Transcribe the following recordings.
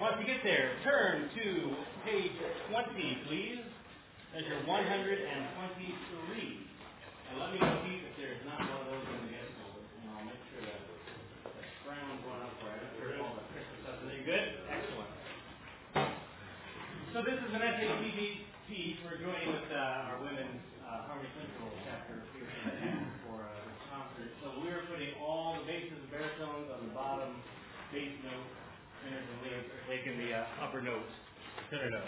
Once you get there, turn to page 20, please. Measure 123. And let me see if there's not one of those in the guest book. And I'll make sure that brown's one up for it. I'm sure all the Christmas stuff is there. Good? Excellent. So this is an SATBT. We're joining with our women's Harmony Central chapter here for a concert. So we're putting all the basses and baritones on the bottom bass note. Tenors and leads are taking the upper notes. Tenor note.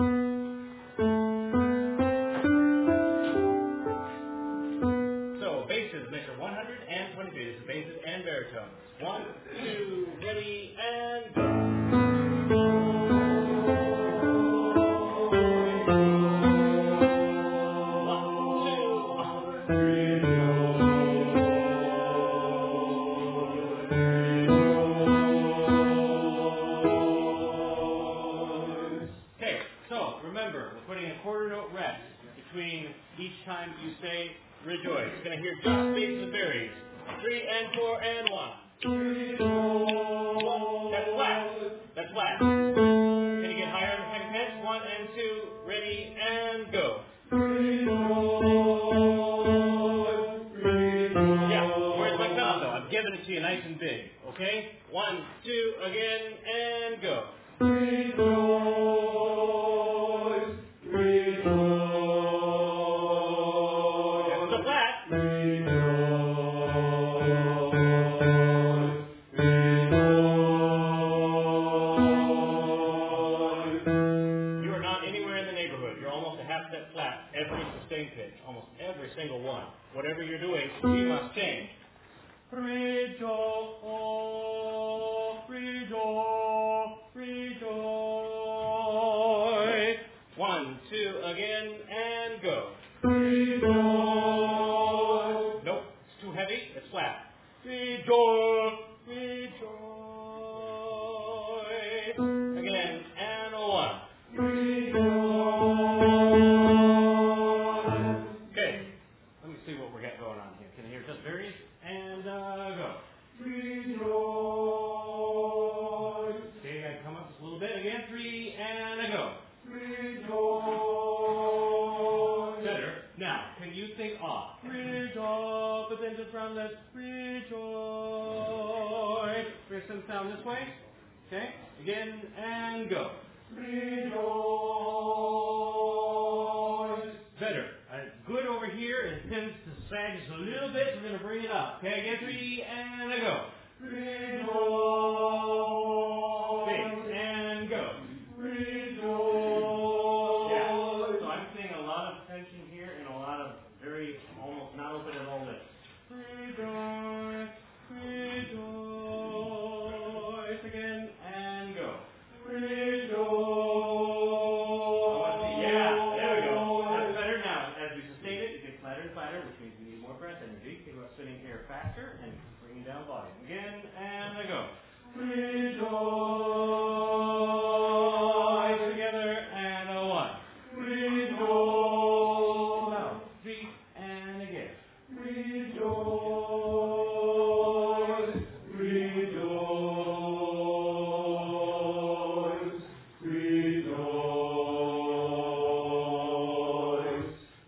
So basses measure 123. This is basses and baritones. 1, 2, ready, and go. Each time you say rejoice. You're going to hear just basses and berries. 3 and 4 and 1. That's flat. That's flat. Can you get higher on the second pitch? 1 and 2. Ready and go. Yeah, where's my cutoff though? I'm giving it to you nice and big. Okay? 1, 2, again, and go. Single one. Whatever you're doing, you must change. Rejoice, rejoice, rejoice. 1, 2, again, and go. Rejoice. Nope, it's too heavy. It's flat. Rejoice, rejoice. Again, and 1. Let's rejoice. Here's some sound this way. Okay? Again, and go. Rejoice. Better. Good over here. It tends to sag just a little bit. We're going to bring it up. Okay? Again, 3 and a go. Rejoice. Big and go. Rejoice. Yeah. So I'm seeing a lot of tension here and a lot of very almost not open at all lips. Rejoice, rejoice, again, and go. Rejoice. Yeah, there we go. That's better now. As we sustain it, it gets flatter and flatter, which means we need more breath energy. Think about spinning air faster and bringing down volume. Again, and I go. Rejoice. Together, and a 1. Rejoice. Now, 3, and again. Rejoice, rejoice, rejoice,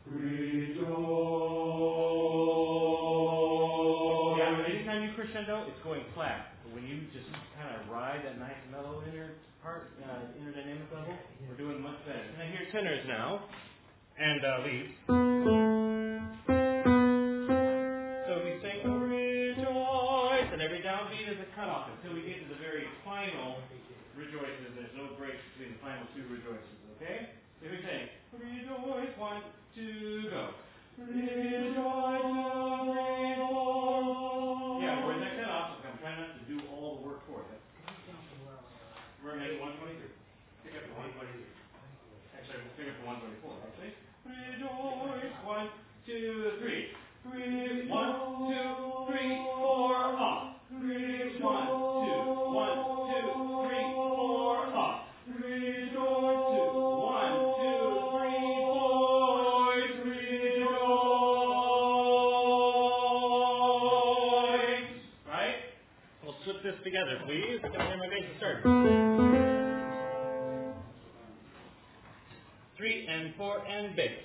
rejoice. Yeah, anytime you crescendo, it's going flat. But when you just kind of ride that nice mellow inner part, inner dynamic level, we're doing much better. And I hear tenors now, and leads. Cutoff until we get to the very final rejoices. There's no break between the final 2 rejoices, okay? If we say, rejoice, 1, 2, go. Rejoice, rejoice. Yeah, where's that cutoff? I'm trying not to do all the work for it. We're going to make it 123. Pick up to 123. Actually, we'll pick up to 124, actually. Rejoice, 1, 2, 3. 1, 2, 3, 4, off. 1, 2, 1, 2, 3, 4, off. Rejoice, 2, 1, 2, 3, 4, rejoice. Right? We'll slip this together, please. I'm going to hear my bass start. 3 and 4 and bass.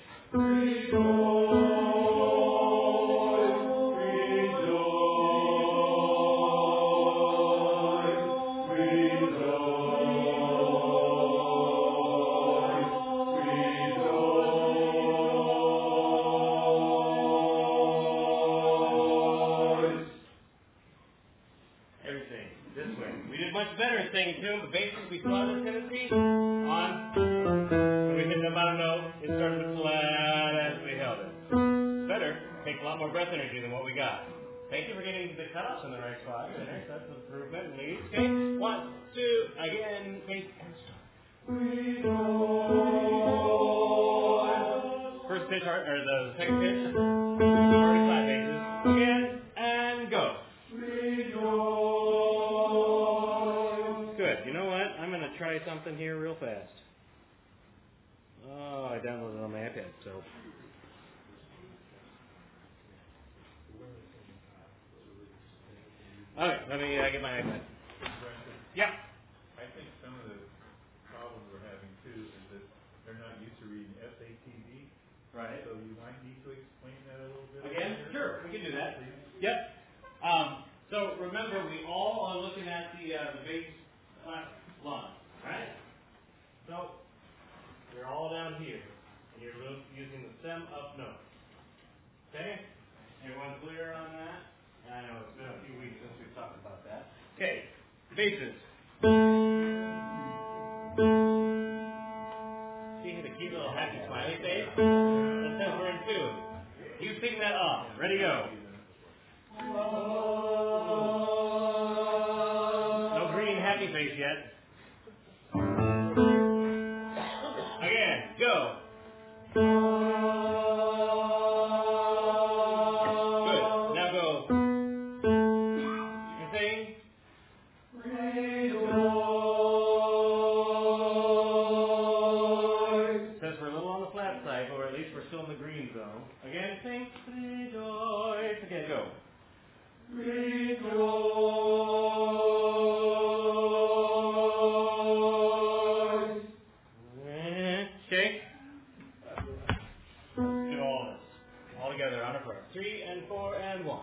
Singing tune, but basically we saw this tendency on, when we hit the bottom note, it started to flat as we held it. Better, takes a lot more breath energy than what we got. Thank you for getting the cutoffs in the right spot. There, that's an improvement in leads. Okay, 1, 2, again, bass and start. First pitch, or the second pitch, already flat basses. Again, and go. Good. You know what? I'm going to try something here real fast. Oh, I downloaded it on my iPad, so. Okay, let me get my iPad. Yeah. I think some of the problems we're having, too, is that they're not used to reading SATB. Right. So you might need to explain that a little bit. Again? Sure, we can do that. Yep. So remember, we all are looking at the bass line, right? So you're all down here, and you're using the stem up note. Okay? Everyone clear on that? I know it's been a few weeks since we've talked about that. Okay, basses. See the cute little happy smiley face? That says we're in tune. You sing that off. Ready, go. No green happy face yet. Again, go. Good. Now go. You sing. Says we're a little on the flat side, but at least we're still in the green zone. Again, sing. Rejoice. Again, go. Okay. Do all this. All together on a prayer. 3 and 4 and 1.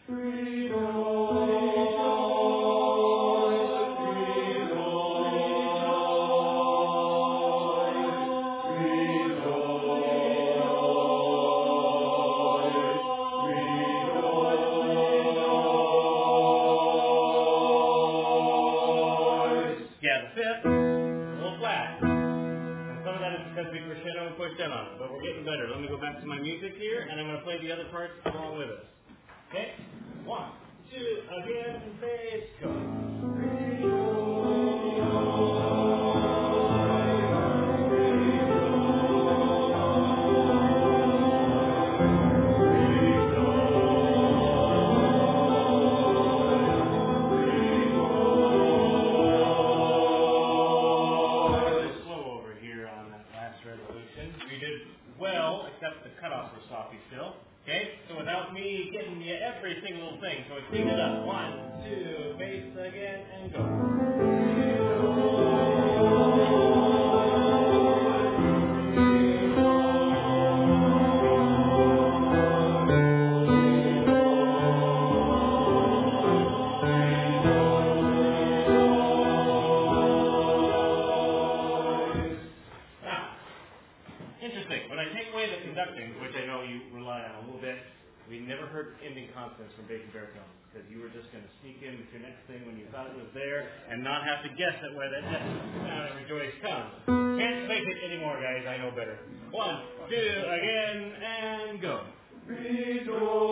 Because we crescendo and push down on it, but we're getting better. Let me go back to my music here, and I'm going to play the other parts along with us. Okay? 1, 2, again, bass, go. We did well, except the cutoffs were sloppy still. Okay? So without me getting you every single thing, so we clean it up. 1, 2, bass again, and go. Which I know you rely on a little bit. We never heard ending consonants from bass and baritone because you were just going to sneak in with your next thing when you thought it was there and not have to guess at where that sound and rejoice comes. Can't make it anymore, guys. I know better. 1, 2, again, and go. Rejoice,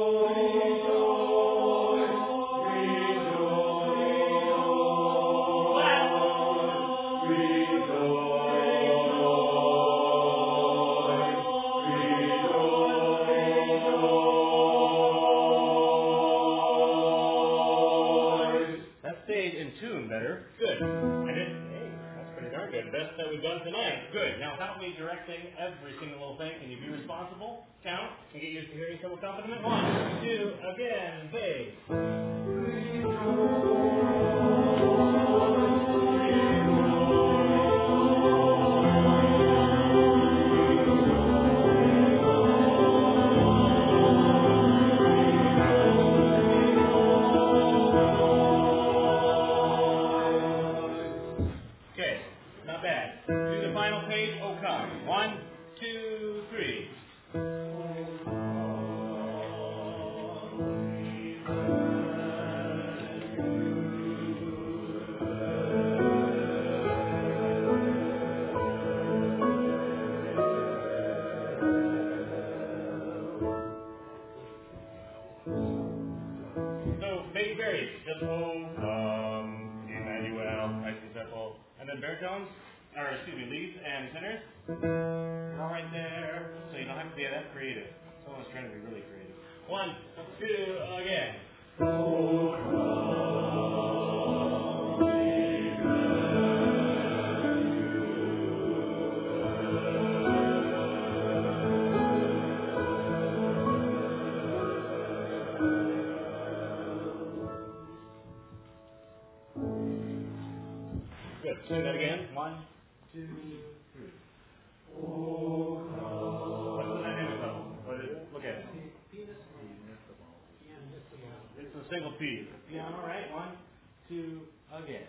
better. Good. And that's pretty darn good. Best that we've done tonight. Good. Now, without me directing every single little thing, can you be responsible? Count and get used to hearing some accompaniment. 1, 2, again, bass. time. 1, 2, 3. So, baby berries, just come, Emmanuel, nice and simple. And then baritones, or excuse me, leads and tenors, all right there. So you don't have to be that creative. Someone's trying to be really creative. 1, 2, again. Good. Sing that again. 1, 2, 3. What's the dynamic level? What is it? Look at it. It's a single P. Piano, right? 1, 2, again.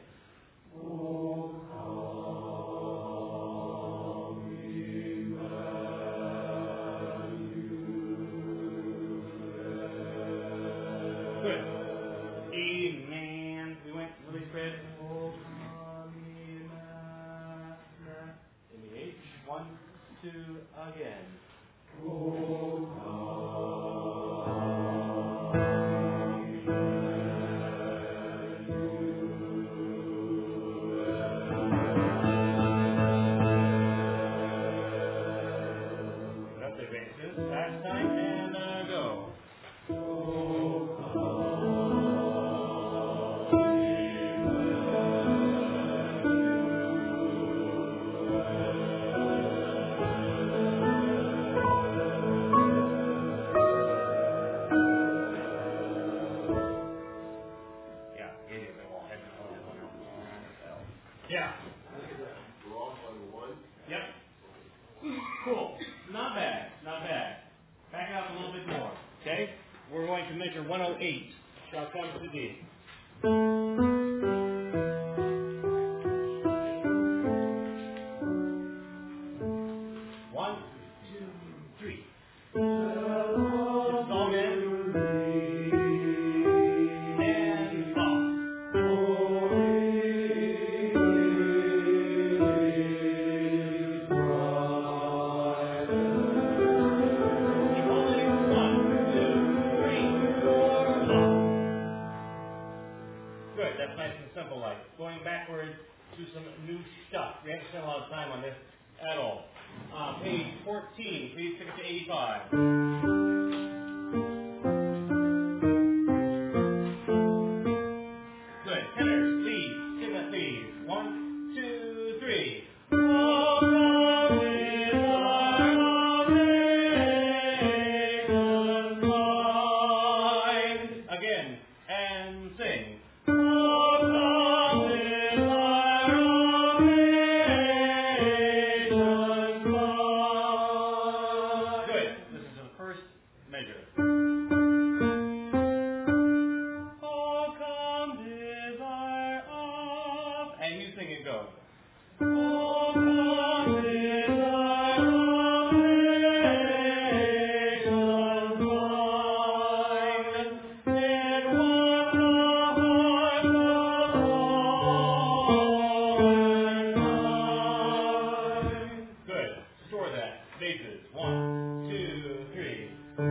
Good. E, man. We went really spread. In the H. 1, 2, again. That's the basis. Last time and go. Yeah, idiot. Yeah. Yep. Cool. Not bad. Not bad. Back it up a little bit more. Okay? We're going to measure 108. Shall come to D. 1, 2, 3. This is all in. And stop. Good, that's nice and simple, like going backwards to some new stuff. We haven't spent a lot of time on this at all. Page 14, please take it to 85. Good, tenors, please, sing that please. 1, 2, 3. Again, and sing. Good. This is the first measure. Oh, come desire of, and you sing and go. Oh, come desire of nations mine, in what the heart of all mankind. Good. Store that. Bases. 1, 2, 3.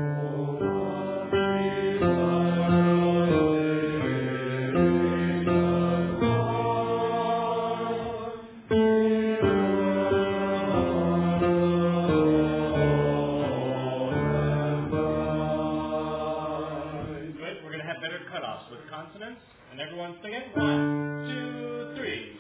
Good. We're going to have better cutoffs with consonants. And everyone sing it. 1, 2, 3.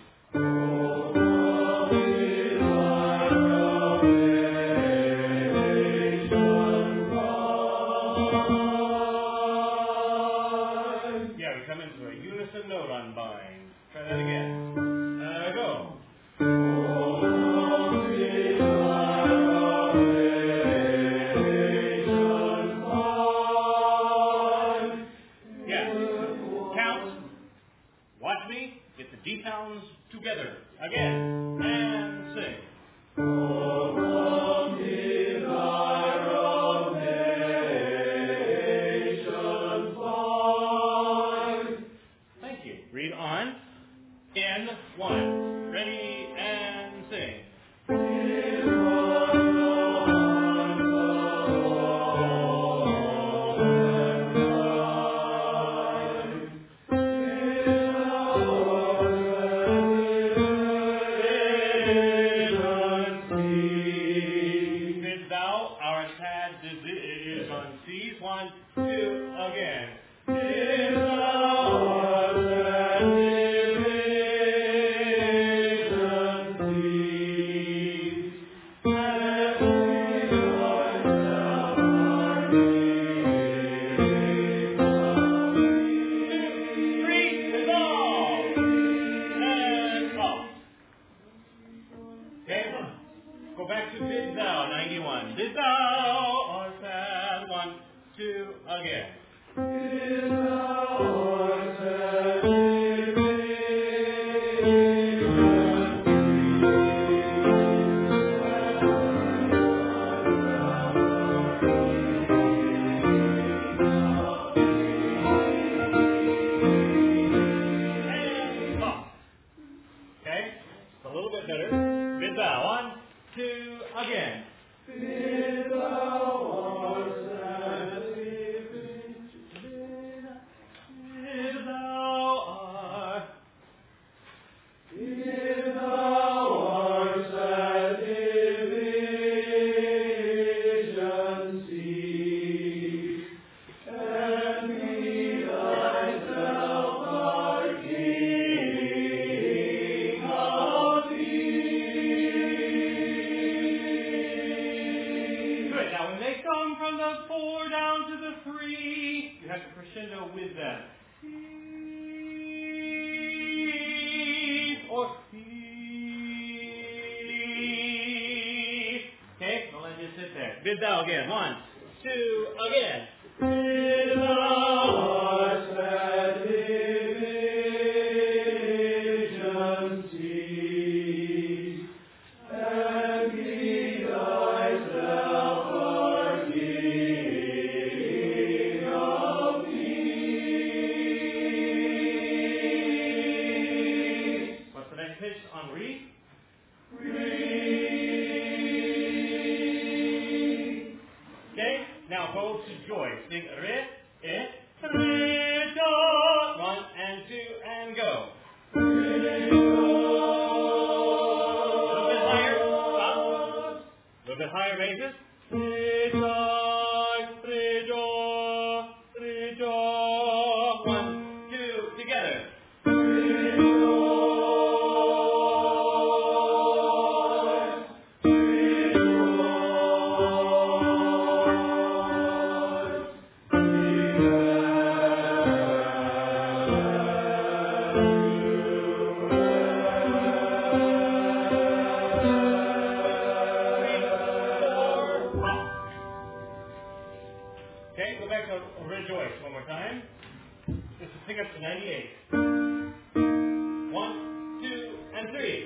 Yeah, we come into a unison note on bind. Try that again. Go. Yeah. Count. Watch me. Get the D sounds together. Again. And sing. Thank you. Read on. In one. Ready and sing. Did thou, our sad disease on C's. 1, 2, again. Did thou, our sad division cease, and we ourselves are Three, dissolve, and up. Okay, go back to did thou, 91. Did thou, our sad. 1, 2, again. Did thou, our sad and up. Okay, a little bit better. Did thou, 1, 2, again. Did thou, our sad did thou, our did thou, our sad division cease, and be thyself our King of thee. Good. Now, when they come from the 4 down to the 3, you have to crescendo with them. Or okay, so let's just sit there. Did thou again. 1, 2, again. Did thou, our sad division cease, and be thyself our King of thee. What's the next pitch on re? Okay, now go to joy. Sing re, re, do. 1 and 2 and go. A little bit higher. Stop. A little bit higher raises. Rejoice, rejoice, rejoice. 1, 2, together. Okay, go back to rejoice one more time. This is pick up to 98. 1, 2, and 3.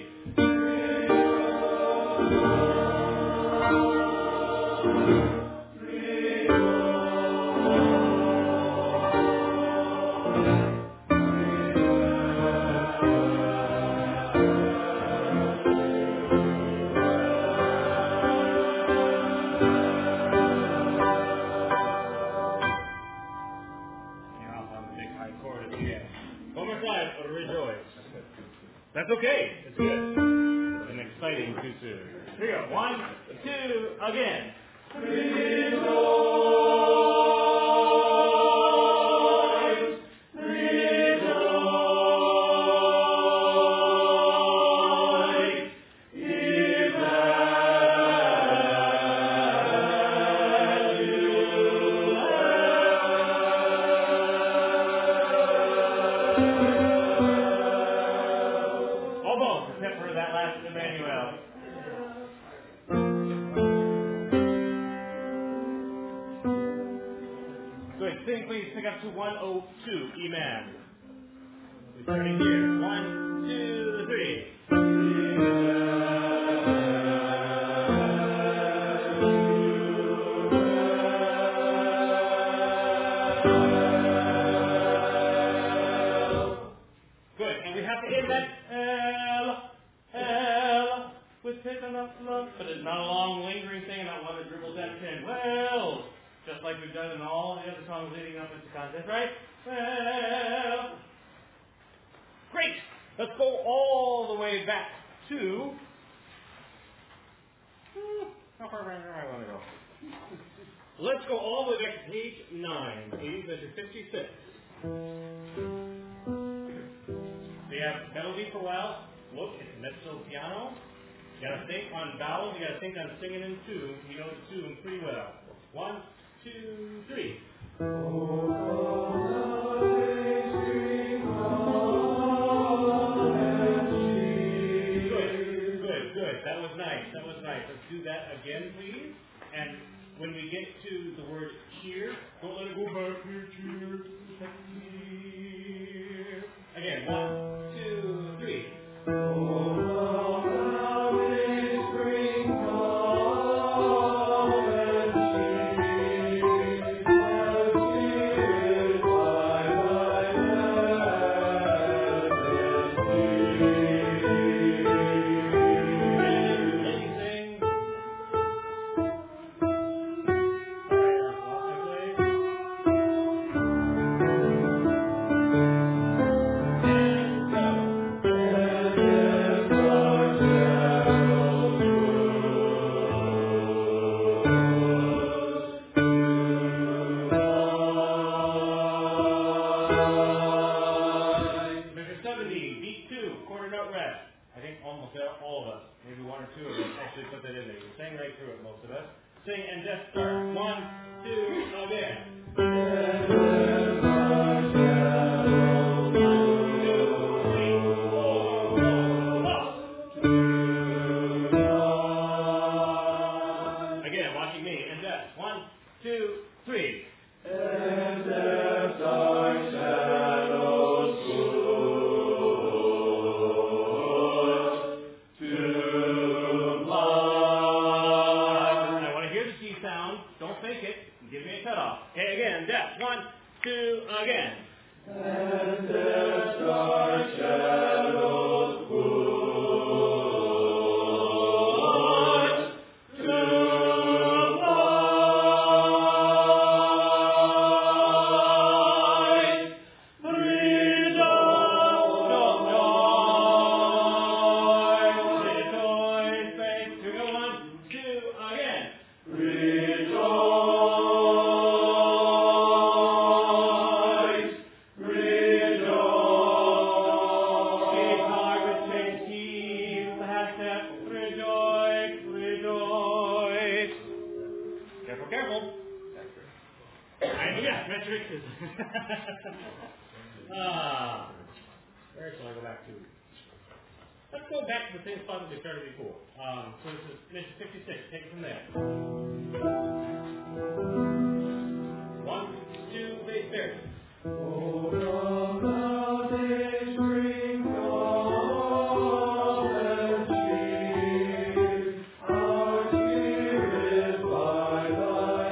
You're off on the big high chord at the end. One more time, rejoice. That's okay. It's good. An exciting tutu. Here we go. 1, 2, again. Rejoice, rejoice, almost, except for that last Emmanuel. Good. Sing, please. Pick up to 102, E man. We're starting here. 1, 2, 3. get that L with picking up love? But it's not a long lingering thing, not one that dribbles out 10 wells, just like we've done in all the other songs leading up into contest, right? Well, great. Let's go all the way back to, how far back do I want to go? Let's go all the way back to page 9, please, into 56. So you have melody for a while. Look, it's mezzo piano. You got to think on vowels. You got to think on singing in tune. You know the tune pretty well. 1, 2, 3. Good. That was nice. Let's do that again, please. And when we get to the word cheer, don't let it go back here, cheer. Again, 1, 2, 3. Sing and just start. 1, 2, again. Again, watching me. And just 1, 2, 3. And as our shadows put to give me a cutoff. Okay, again, death. 1, 2, again. And as our shadows put to light, rejoice, faith. Here we go, 1, 2, again. Where shall I go back to? Let's go back to the same spot that we started before. So this is 56. Take it from there. 1, 2, bass baritone. Oh, come thou day spring, come and cheer our spirit by thy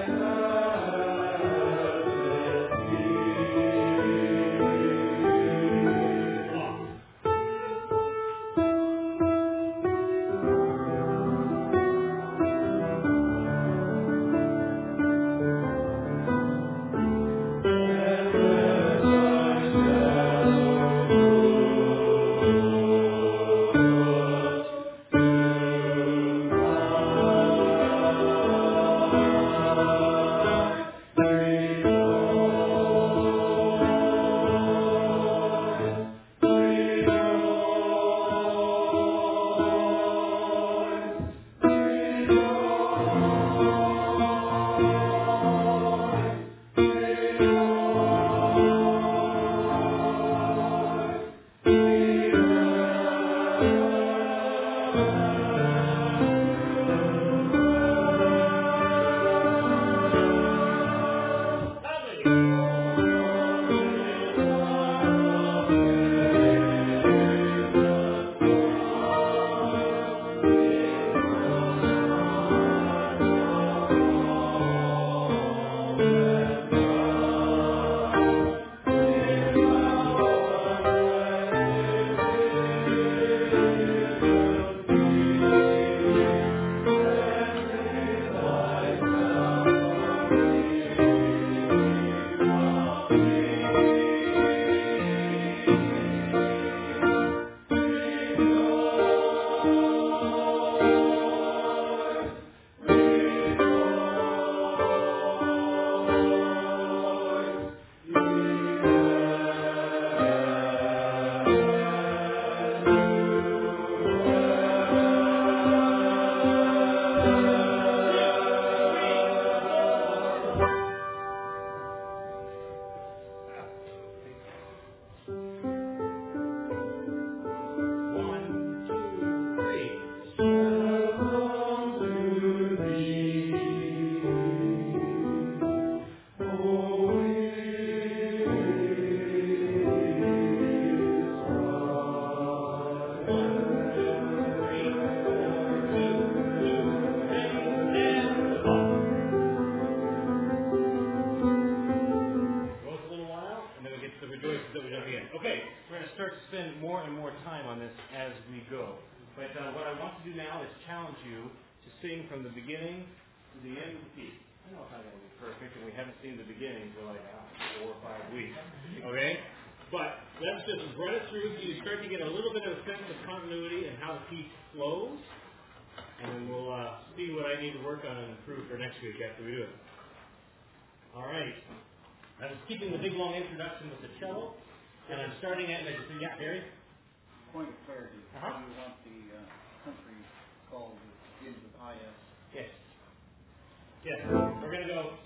Goes a little while, and then we get to the rejoices that we do again. Okay, we're going to start to spend more and more time on this as we go. But what I want to do now is challenge you to sing from the beginning to the end of the piece. I know it's not going to be perfect, and we haven't seen the beginning for like 4 or 5 weeks. Okay? But let's just run it through so you start to get a little bit of a sense of continuity and how the piece flows. And then we'll see what I need to work on and improve for next week after we do it. All right. I was keeping the big long introduction with the cello, and I'm starting at, yeah, Barry? Point of clarity. Uh-huh. You want the country called that begins with IS. Yes. Yes. We're going to go,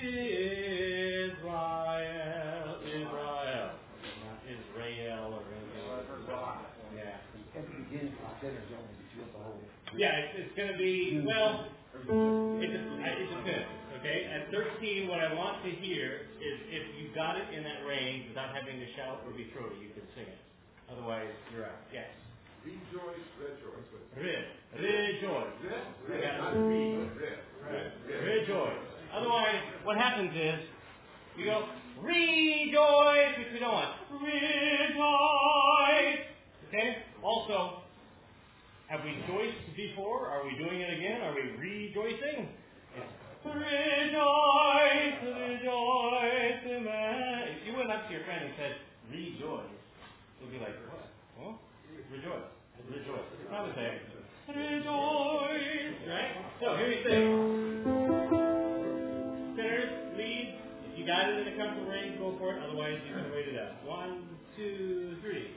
Israel, Israel. Not Israel or anything. I've heard that before. Yeah. At the beginning, the center's only, but you have the whole. Yeah, it's going to be, well, it depends, okay? At 13, what I want to hear is if you got it in that range without having to shout or be throaty, you can sing it. Otherwise, you're out. Yes. Rejoice, rejoice. Rejoice. Not Rejoice. Otherwise, what happens is, you go, rejoice, which we don't want. Rejoice. Okay? Also, have we joiced before? Are we doing it again? Are we rejoicing? It's rejoice, rejoice, amen. If you went up to your friend and said, rejoice, they'd be like, what? Huh? Rejoice. Rejoice. It's not the same. Rejoice. Right? So, here we sing. Sinners, lead. If you got it in a comfortable range, go for it. Otherwise, you can wait it out. 1, 2, 3.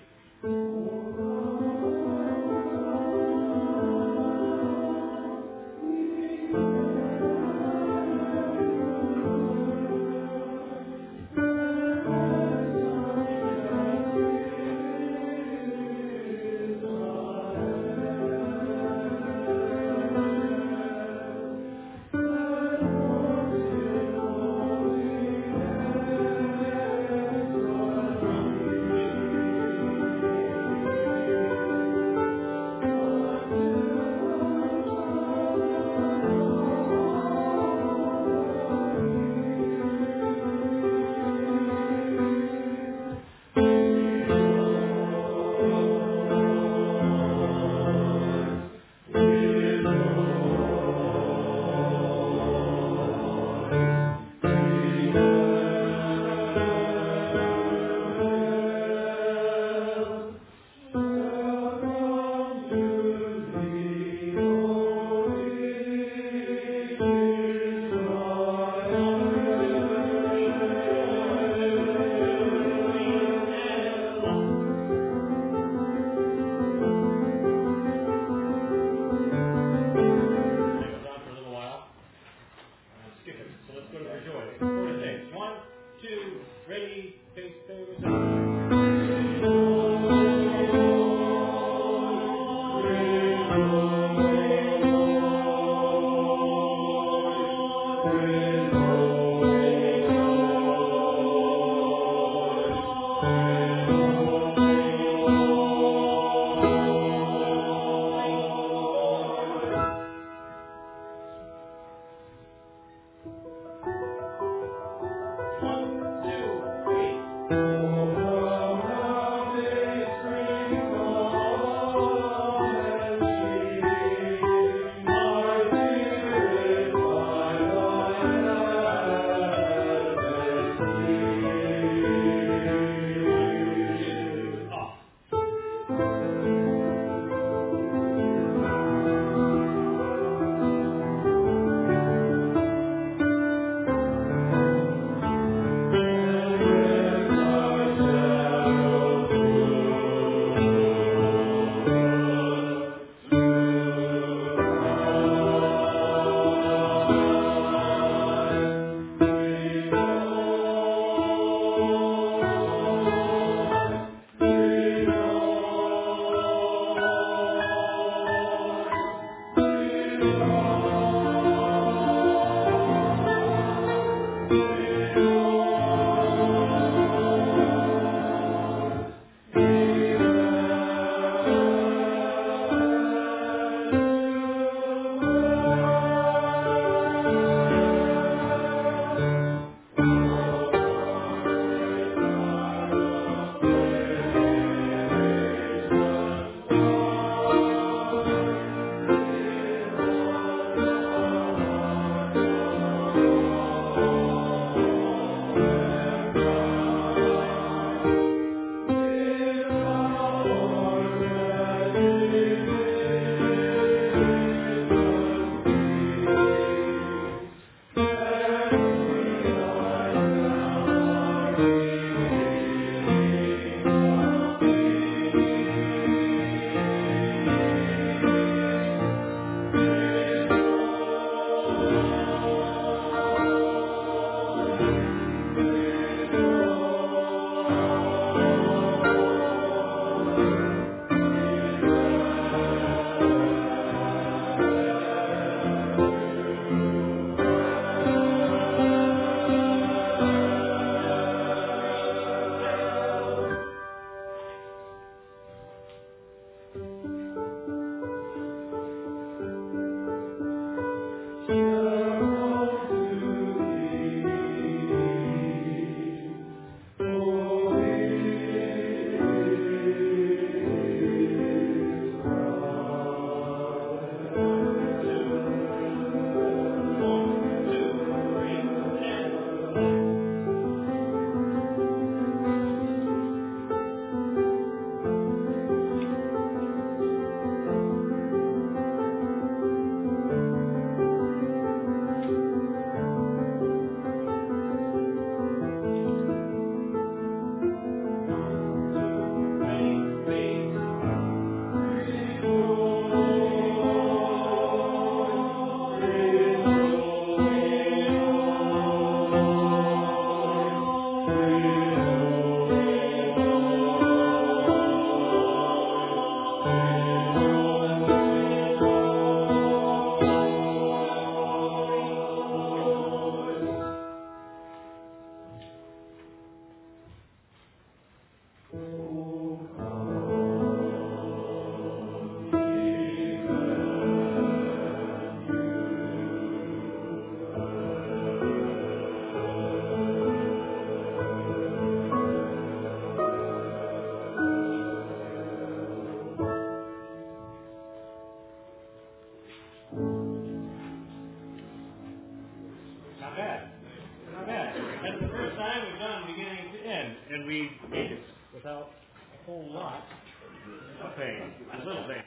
time, we've done beginning to end, and we made it without a whole lot of pain, a little pain.